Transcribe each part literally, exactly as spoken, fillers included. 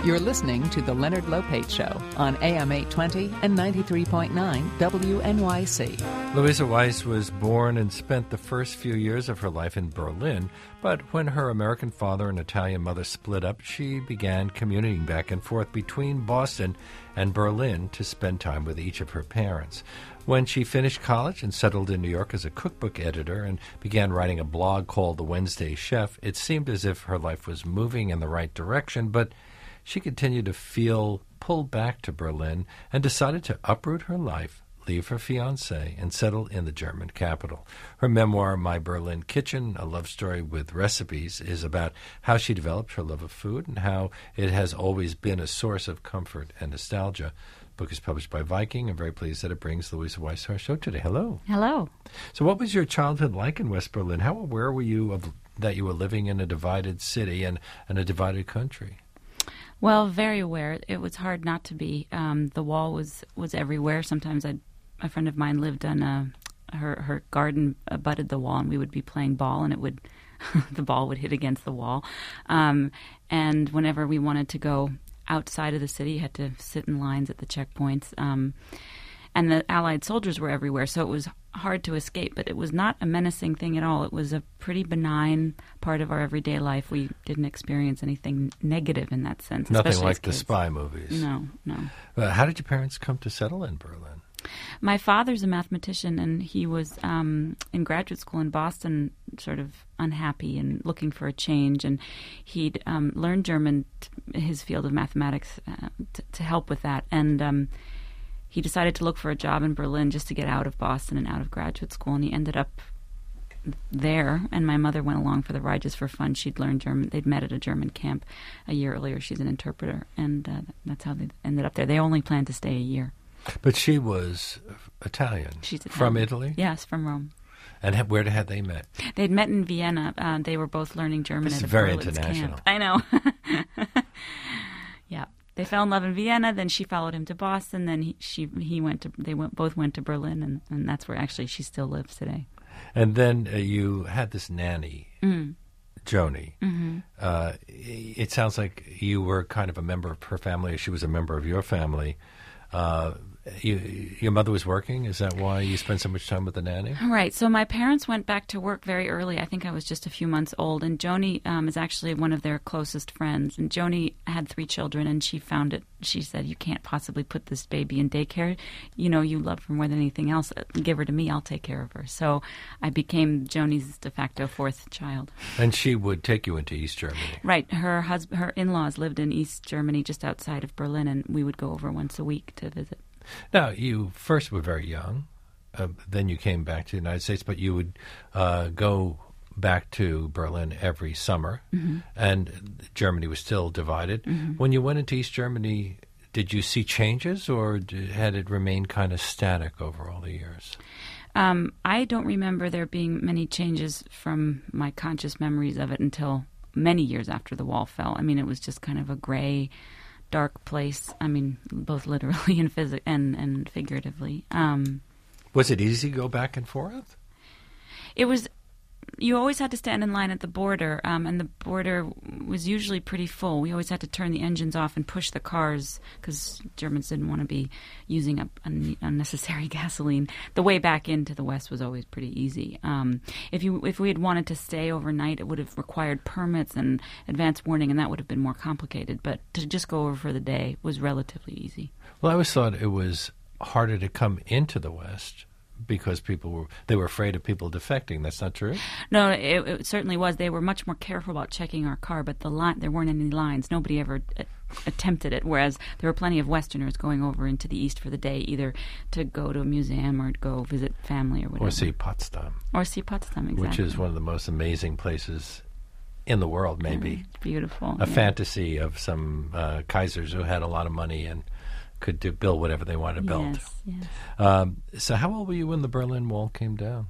You're listening to The Leonard Lopate Show on A M eight twenty and ninety-three point nine W N Y C. Louisa Weiss was born and spent the first few years of her life in Berlin, but when her American father and Italian mother split up, she began commuting back and forth between Boston and Berlin to spend time with each of her parents. When she finished college and settled in New York as a cookbook editor and began writing a blog called The Wednesday Chef, it seemed as if her life was moving in the right direction, but she continued to feel pulled back to Berlin and decided to uproot her life, leave her fiancé, and settle in the German capital. Her memoir, My Berlin Kitchen, a love story with recipes, is about how she developed her love of food and how it has always been a source of comfort and nostalgia. The book is published by Viking. I'm very pleased that it brings Louisa Weiss to our show today. Hello. Hello. So what was your childhood like in West Berlin? How aware were you of that you were living in a divided city and, and a divided country? Well, very aware. It was hard not to be. Um, the wall was, was everywhere. Sometimes I'd, a friend of mine lived on a, her her garden abutted the wall, and we would be playing ball, and it would the ball would hit against the wall. Um, and whenever we wanted to go outside of the city, you had to sit in lines at the checkpoints. Um, and the Allied soldiers were everywhere, so it was hard to escape, but it was not a menacing thing at all. It was a pretty benign part of our everyday life. We didn't experience anything negative in that sense. Nothing like the spy movies. No, no. Uh, how did your parents come to settle in Berlin? My father's a mathematician, and he was um, in graduate school in Boston, sort of unhappy and looking for a change, and he'd um, learned German, t- his field of mathematics, uh, t- to help with that, and um, he decided to look for a job in Berlin just to get out of Boston and out of graduate school, and he ended up there, and my mother went along for the ride just for fun. She'd learned German. They'd met at a German camp a year earlier. She's an interpreter, and uh, that's how they ended up there. They only planned to stay a year. But she was Italian. She's Italian. From Italy? Yes, from Rome. And ha- where had they met? They'd met in Vienna. Uh, they were both learning German this at is a very Berlitz international. camp. I know. Yeah. They fell in love in Vienna. Then she followed him to Boston. Then he, she, he went to. They went, both went to Berlin, and, and that's where actually she still lives today. And then uh, you had this nanny, Mm. Joni. Mm-hmm. Uh, it sounds like you were kind of a member of her family, or she was a member of your family. Uh, you, your mother was working? Is that why you spent so much time with the nanny? Right. So my parents went back to work very early. I think I was just a few months old. And Joni um, is actually one of their closest friends. And Joni had three children, and she found it. She said, "You can't possibly put this baby in daycare. You know, you love her more than anything else. Give her to me. I'll take care of her." So I became Joni's de facto fourth child. And she would take you into East Germany. Right. Her husband, her in-laws lived in East Germany, just outside of Berlin, and we would go over once a week to visit. Now, you first were very young. Uh, then you came back to the United States, but you would uh, go back to Berlin every summer, Mm-hmm. and Germany was still divided. Mm-hmm. When you went into East Germany, did you see changes, or did, had it remained kind of static over all the years? Um, I don't remember there being many changes from my conscious memories of it until many years after the wall fell. I mean, it was just kind of a gray, dark place. I mean, both literally and phys- and, and figuratively. Um, Was it easy to go back and forth? it was. You always had to stand in line at the border, um, and the border was usually pretty full. We always had to turn the engines off and push the cars because Germans didn't want to be using up un- unnecessary gasoline. The way back into the West was always pretty easy. Um, if you if we had wanted to stay overnight, it would have required permits and advance warning, and that would have been more complicated. But to just go over for the day was relatively easy. Well, I always thought it was harder to come into the West because people were they were afraid of people defecting. That's not true? No, it, it certainly was. They were much more careful about checking our car, but the line there weren't any lines. Nobody ever a- attempted it, whereas there were plenty of Westerners going over into the East for the day, either to go to a museum or to go visit family or whatever. Or see Potsdam. Or see Potsdam, exactly. Which is one of the most amazing places in the world, maybe. Yeah, it's beautiful. A yeah. fantasy of some uh, Kaisers who had a lot of money and could do, build whatever they wanted to build. Yes, yes. Um, so how old were you when the Berlin Wall came down?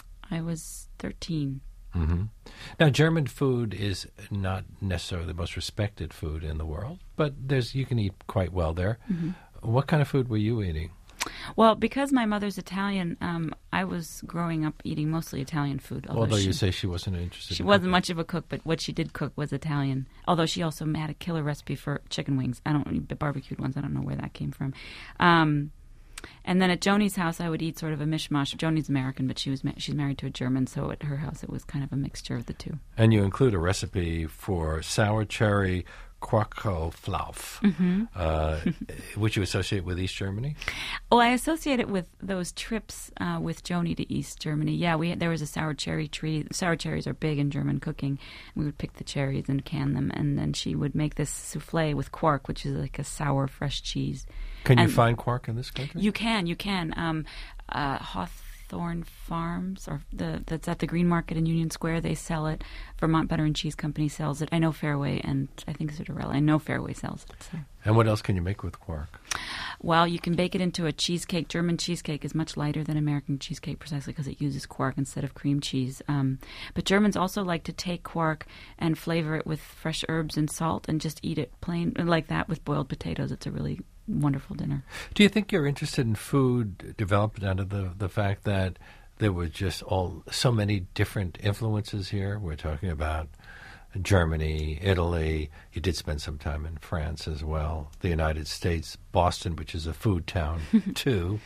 I was thirteen. Mm-hmm. Now, German food is not necessarily the most respected food in the world, but there's you can eat quite well there. Mm-hmm. What kind of food were you eating? Well, because my mother's Italian, um, I was growing up eating mostly Italian food. Although, Although she, you say she wasn't interested She in wasn't cooking. much of a cook, but what she did cook was Italian. Although she also had a killer recipe for chicken wings. I don't the barbecued ones. I don't know where that came from. Um, and then at Joni's house, I would eat sort of a mishmash. Joni's American, but she was ma- she's married to a German, so at her house it was kind of a mixture of the two. And you include a recipe for sour cherry Quarkelflauf, Mm-hmm. uh, which you associate with East Germany? Well, I associate it with those trips uh, with Joni to East Germany. Yeah, we there was a sour cherry tree. Sour cherries are big in German cooking. We would pick the cherries and can them, and then she would make this souffle with quark, which is like a sour, fresh cheese. Can you And find quark in this country? You can, you can. Um, uh, Hawthorne Farms, or the that's at the Green Market in Union Square. They sell it. Vermont Butter and Cheese Company sells it. I know Fairway, and I think Citarella. I know Fairway sells it. So. And what else can you make with quark? Well, you can bake it into a cheesecake. German cheesecake is much lighter than American cheesecake precisely because it uses quark instead of cream cheese. Um, but Germans also like to take quark and flavor it with fresh herbs and salt and just eat it plain like that with boiled potatoes. It's a really wonderful dinner. Do you think you're interested in food developed out of the, the fact that there were just all so many different influences here? We're talking about Germany, Italy. You did spend some time in France as well. The United States, Boston, which is a food town too.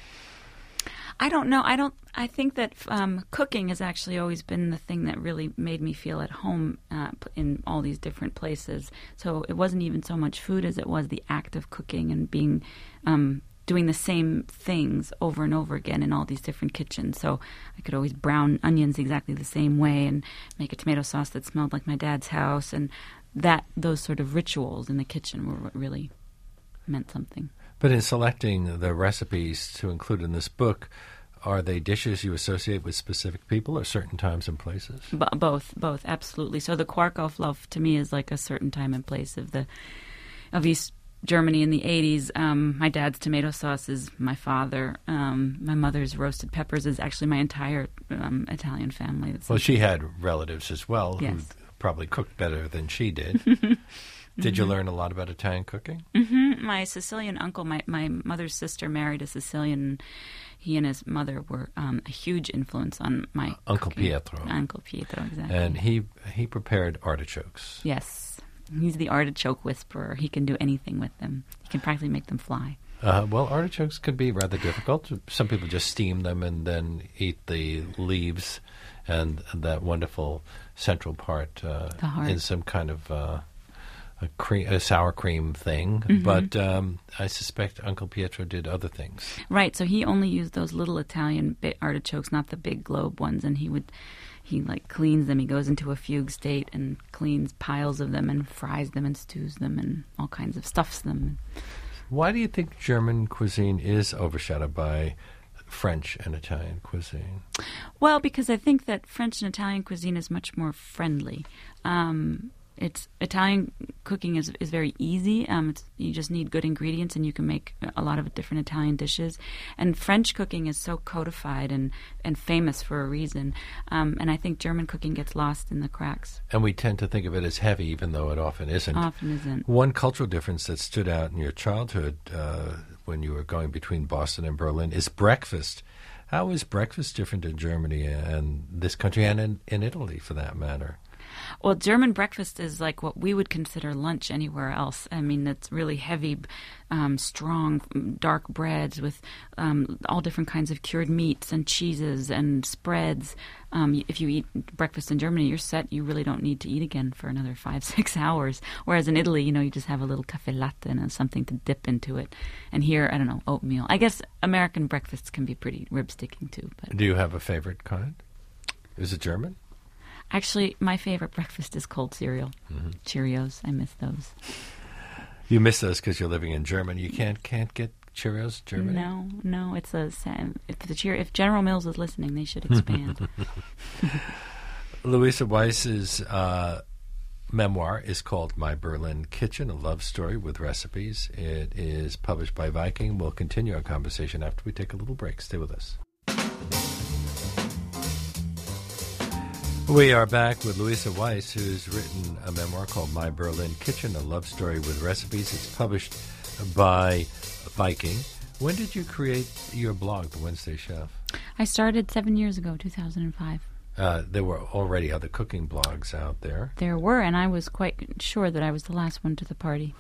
I don't know. I don't. I think that um, cooking has actually always been the thing that really made me feel at home uh, in all these different places. So it wasn't even so much food as it was the act of cooking and being um, doing the same things over and over again in all these different kitchens. So I could always brown onions exactly the same way and make a tomato sauce that smelled like my dad's house, and that those sort of rituals in the kitchen were what really meant something. But in selecting the recipes to include in this book, are they dishes you associate with specific people or certain times and places? B- both, both, absolutely. So the Quarkelflauf to me is like a certain time and place of the of East Germany in the eighties. Um, my dad's tomato sauce is my father. Um, my mother's roasted peppers is actually my entire um, Italian family. That's Well, she had relatives as well Yes. who probably cooked better than she did. Did you learn a lot about Italian cooking? Mm-hmm. My Sicilian uncle, my, my mother's sister, married a Sicilian. He and his mother were um, a huge influence on my Uncle cooking. Pietro. Uncle Pietro, exactly. And he he prepared artichokes. Yes. He's the artichoke whisperer. He can do anything with them. He can practically make them fly. Uh, well, artichokes can be rather difficult. Some people just steam them and then eat the leaves and that wonderful central part uh, The heart. in some kind of uh, a, cream, a sour cream thing. Mm-hmm. But um, I suspect Uncle Pietro did other things. Right, so he only used those little Italian bit artichokes, not the big globe ones, and he would, he like cleans them. He goes into a fugue state and cleans piles of them and fries them and stews them and all kinds of stuffs them. Why do you think German cuisine is overshadowed by French and Italian cuisine? Well, because I think that French and Italian cuisine is much more friendly. Um, it's Italian cooking is is very easy. Um, it's, you just need good ingredients, and you can make a lot of different Italian dishes. And French cooking is so codified and, and famous for a reason. Um, and I think German cooking gets lost in the cracks. And we tend to think of it as heavy, even though it often isn't. Often isn't. One cultural difference that stood out in your childhood uh, when you were going between Boston and Berlin is breakfast. How is breakfast different in Germany and this country and in, in Italy, for that matter? Well, German breakfast is like what we would consider lunch anywhere else. I mean, it's really heavy, um, strong, dark breads with um, all different kinds of cured meats and cheeses and spreads. Um, if you eat breakfast in Germany, you're set. You really don't need to eat again for another five, six hours. Whereas in Italy, you know, you just have a little caffè latte and something to dip into it. And here, I don't know, oatmeal. I guess American breakfasts can be pretty rib-sticking too. But Do you have a favorite kind? Is it German? actually, my favorite breakfast is cold cereal. Mm-hmm. Cheerios, I miss those. You miss those because you're living in Germany. You can't can't get Cheerios, Germany? No, no, it's a if the cheer if General Mills is listening, they should expand. Louisa Weiss's uh, memoir is called My Berlin Kitchen, a love story with recipes. It is published by Viking. We'll continue our conversation after we take a little break. Stay with us. We are back with Louisa Weiss, who's written a memoir called My Berlin Kitchen, a love story with recipes. It's published by Viking. When did you create your blog, The Wednesday Chef? I started seven years ago, two thousand five. Uh, there were already other cooking blogs out there. There were, and I was quite sure that I was the last one to the party.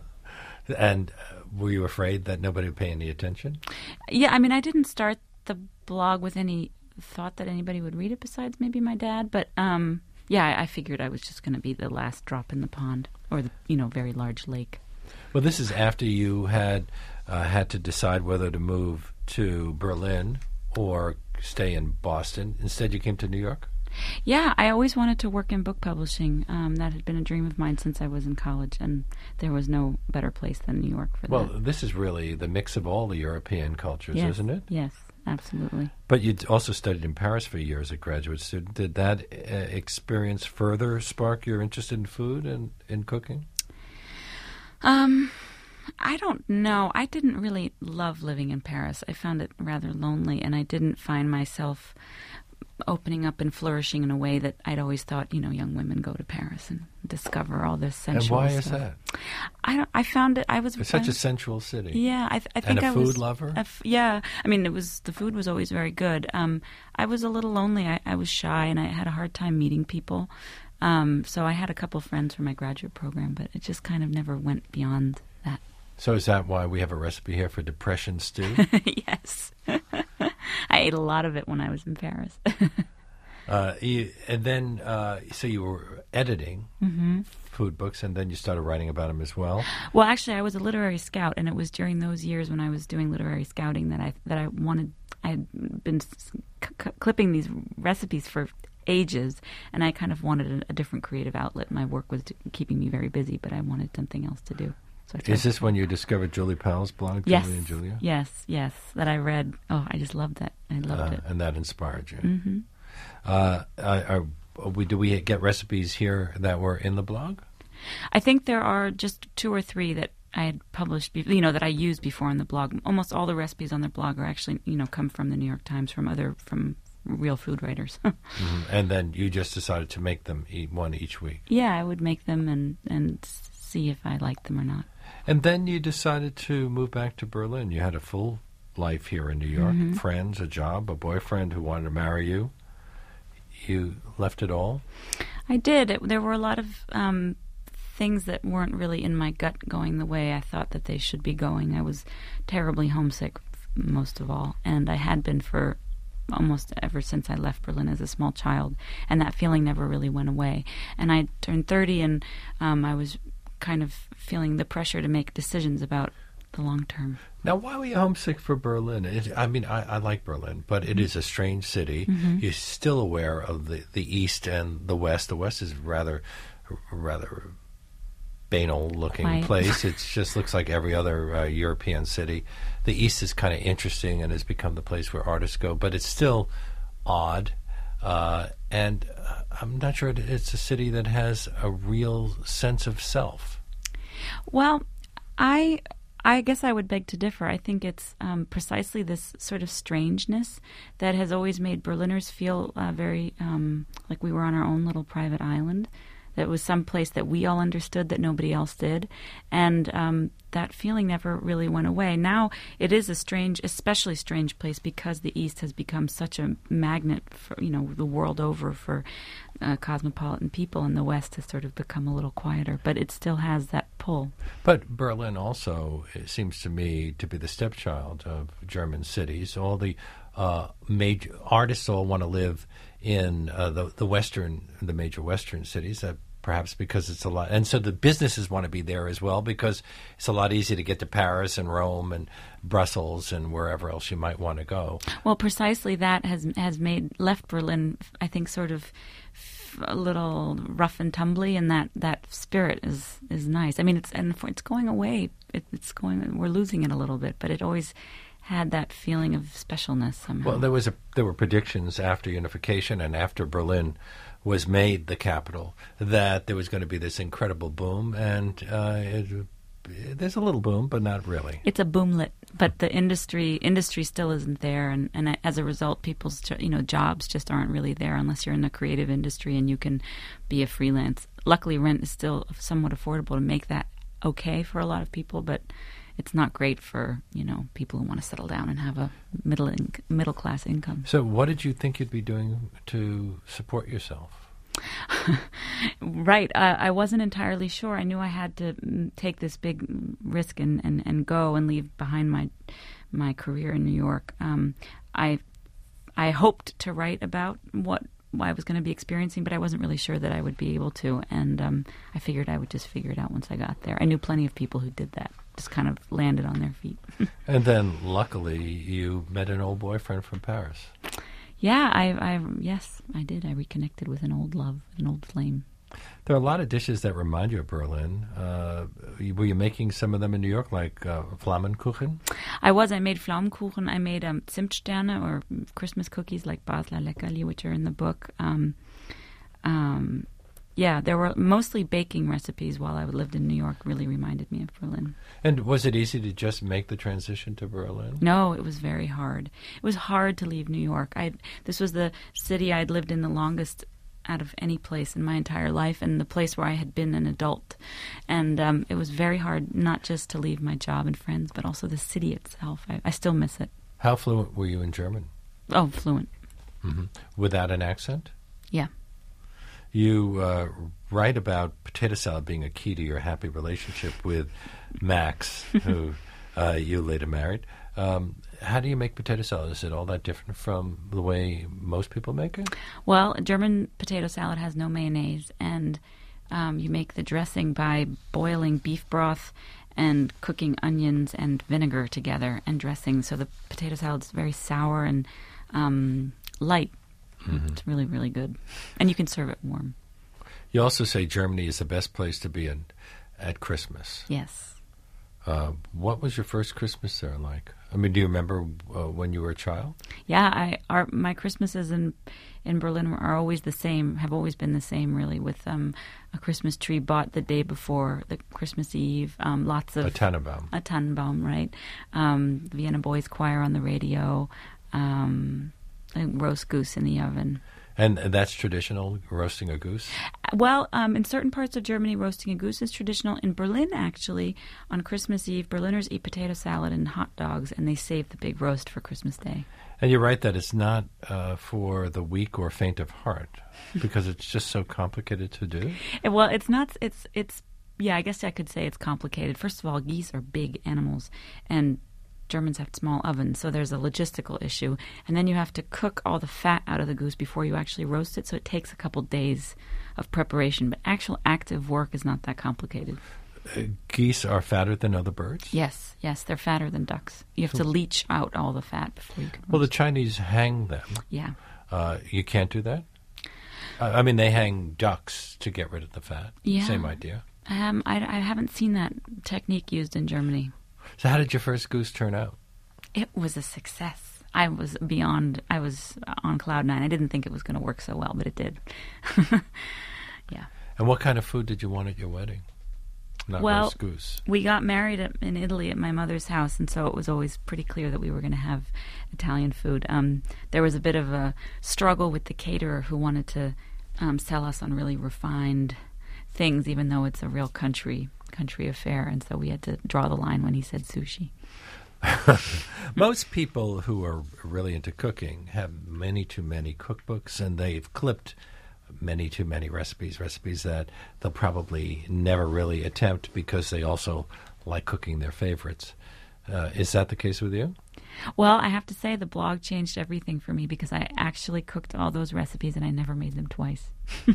And uh, were you afraid that nobody would pay any attention? Yeah, I mean, I didn't start the blog with any thought that anybody would read it besides maybe my dad. But, um, yeah, I, I figured I was just going to be the last drop in the pond or the, you know, very large lake. Well, this is after you had uh, had to decide whether to move to Berlin or stay in Boston. Instead, you came to New York? Yeah, I always wanted to work in book publishing. Um, that had been a dream of mine since I was in college, and there was no better place than New York for well, that. Well, this is really the mix of all the European cultures, yes, isn't it? Yes, absolutely. But you also studied in Paris for years as a graduate student. Did that uh, experience further spark your interest in food and in cooking? Um, I don't know. I didn't really love living in Paris. I found it rather lonely, and I didn't find myself opening up and flourishing in a way that I'd always thought, you know, young women go to Paris and discover all this sensual And why stuff. is that? I don't, I found it, I was... It's such I, a sensual city. Yeah, I, th- I think and a I food was... lover? A f- yeah, I mean, it was, the food was always very good. Um, I was a little lonely. I, I was shy, and I had a hard time meeting people. Um, so I had a couple friends for my graduate program, but it just kind of never went beyond that. So is that why we have a recipe here for depression stew? Yes. I ate a lot of it when I was in Paris. uh, you, and then, uh, so you were editing mm-hmm. food books, and then you started writing about them as well? Well, actually, I was a literary scout, and it was during those years when I was doing literary scouting that I that I wanted, I had been c- c- clipping these recipes for ages, and I kind of wanted a, a different creative outlet. My work was t- keeping me very busy, but I wanted something else to do. So Is this when you discovered Julie Powell's blog, yes, Julie and Julia? Yes, yes, that I read. Oh, I just loved that. I loved uh, it. And that inspired you. Mm-hmm. Uh, are, are we, do we get recipes here that were in the blog? I think there are just two or three that I had published, be- you know, that I used before on the blog. Almost all the recipes on the blog are actually, you know, come from the New York Times, from other, from real food writers. mm-hmm. And then you just decided to make them eat one each week. Yeah, I would make them and, and see if I liked them or not. And then you decided to move back to Berlin. You had a full life here in New York, mm-hmm. friends, a job, a boyfriend who wanted to marry you. You left it all? I did. It, there were a lot of um, things that weren't really in my gut going the way I thought that they should be going. I was terribly homesick, most of all, and I had been for almost ever since I left Berlin as a small child, and that feeling never really went away. And I turned thirty, and um, I was kind of feeling the pressure to make decisions about the long term. Now, why were you homesick for Berlin? It, I mean, I, I like Berlin, but it mm-hmm. is a strange city. Mm-hmm. You're still aware of the, the East and the West. The West is rather, rather banal-looking Quiet. place. It just looks like every other uh, European city. The East is kind of interesting and has become the place where artists go, but it's still odd. Uh, and uh, I'm not sure it's a city that has a real sense of self. Well, I I guess I would beg to differ. I think it's um, precisely this sort of strangeness that has always made Berliners feel uh, very um, like we were on our own little private island. That was some place that we all understood that nobody else did. And um, that feeling never really went away. Now it is a strange, especially strange place because the East has become such a magnet for, you know, the world over for uh, cosmopolitan people, and the West has sort of become a little quieter. But it still has that pull. But Berlin also, it seems to me, to be the stepchild of German cities. All the uh, major artists all want to live in uh, the the western, the major western cities. Uh, Perhaps because it's a lot, and so the businesses want to be there as well because it's a lot easier to get to Paris and Rome and Brussels and wherever else you might want to go. Well, precisely that has has made left Berlin, I think, sort of a little rough and tumbly, and that, that spirit is, is nice. I mean, it's and it's going away. It, it's going. We're losing it a little bit, but it always had that feeling of specialness somehow. Well, there was a there were predictions after unification and after Berlin was made the capital that there was going to be this incredible boom, and uh, it, there's a little boom, but not really. It's a boomlet, but the industry industry still isn't there, and, and as a result, people's you know jobs just aren't really there unless you're in the creative industry and you can be a freelance. Luckily, rent is still somewhat affordable to make that okay for a lot of people, but it's not great for, you know, people who want to settle down and have a middle in, middle class income. So what did you think you'd be doing to support yourself? Right. Uh, I wasn't entirely sure. I knew I had to mm, take this big risk and, and, and go and leave behind my my career in New York. Um, I I hoped to write about what I was going to be experiencing, but I wasn't really sure that I would be able to. And um, I figured I would just figure it out once I got there. I knew plenty of people who did that, just kind of landed on their feet. And then, luckily, you met an old boyfriend from Paris. Yeah, I, I, yes, I did. I reconnected with an old love, an old flame. There are a lot of dishes that remind you of Berlin. Uh, were you making some of them in New York, like uh, Flammkuchen? I was. I made Flammkuchen. I made um, Zimtsterne, or Christmas cookies like Basler Leckerli, which are in the book. Um, um, yeah, there were mostly baking recipes while I lived in New York. Really reminded me of Berlin. And was it easy to just make the transition to Berlin? No, it was very hard. It was hard to leave New York. I This was the city I'd lived in the longest out of any place in my entire life, and the place where I had been an adult. And um, it was very hard not just to leave my job and friends, but also the city itself. I, I still miss it. How fluent were you in German? Oh, fluent. Mm-hmm. Without an accent? Yeah. You uh, write about potato salad being a key to your happy relationship with Max, who uh, you later married. Um, how do you make potato salad? Is it all that different from the way most people make it? Well, German potato salad has no mayonnaise, and um, you make the dressing by boiling beef broth and cooking onions and vinegar together and dressing. So the potato salad's very sour and um, light. Mm-hmm. It's really, really good. And you can serve it warm. You also say Germany is the best place to be in at Christmas. Yes. Uh, what was your first Christmas there like? I mean, do you remember uh, when you were a child? Yeah, I our my Christmases in in Berlin are always the same. Have always been the same, really, with um, a Christmas tree bought the day before the Christmas Eve. Um, lots of a Tannenbaum. A Tannenbaum, right? Um, Vienna Boys Choir on the radio. Um, a roast goose in the oven. And that's traditional, roasting a goose? Well, um, in certain parts of Germany, roasting a goose is traditional. In Berlin, actually, on Christmas Eve, Berliners eat potato salad and hot dogs, and they save the big roast for Christmas Day. And you're right that it's not uh, for the weak or faint of heart, because it's just so complicated to do. Well, it's not. It's it's. Yeah, I guess I could say it's complicated. First of all, geese are big animals, and Germans have small ovens, so there's a logistical issue. And then you have to cook all the fat out of the goose before you actually roast it, so it takes a couple days of preparation. But actual active work is not that complicated. Uh, geese are fatter than other birds? Yes, yes, they're fatter than ducks. You have to leach out all the fat before you can roast. Well, the Chinese hang them. Yeah. Uh, you can't do that? Uh, I mean, they hang ducks to get rid of the fat. Yeah. Same idea. Um, I, I haven't seen that technique used in Germany. So how did your first goose turn out? It was a success. I was beyond, I was on cloud nine. I didn't think it was going to work so well, but it did. Yeah. And what kind of food did you want at your wedding? Not well, roast goose. We got married at, in Italy at my mother's house, and so it was always pretty clear that we were going to have Italian food. Um, there was a bit of a struggle with the caterer who wanted to um, sell us on really refined things, even though it's a real country country affair, and so we had to draw the line when he said sushi. Most people who are really into cooking have many too many cookbooks, and they've clipped many too many recipes, recipes that they'll probably never really attempt because they also like cooking their favorites. Uh, is that the case with you? Well, I have to say the blog changed everything for me because I actually cooked all those recipes and I never made them twice.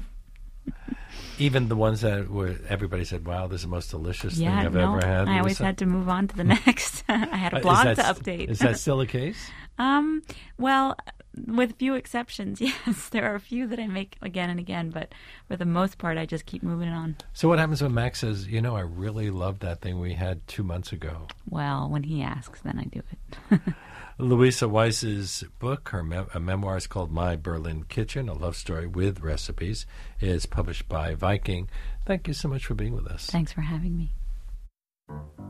Even the ones that were everybody said, "Wow, this is the most delicious yeah, thing I've no, ever had." I always had to move on to the next. I had a blog uh, to update. Is that still the case? um, well, with few exceptions, yes. There are a few that I make again and again, but for the most part, I just keep moving on. So what happens when Max says, "You know, I really love that thing we had two months ago"? Well, when he asks, then I do it. Louisa Weiss's book, her me- a memoir is called My Berlin Kitchen, a love story with recipes, is published by Viking. Thank you so much for being with us. Thanks for having me.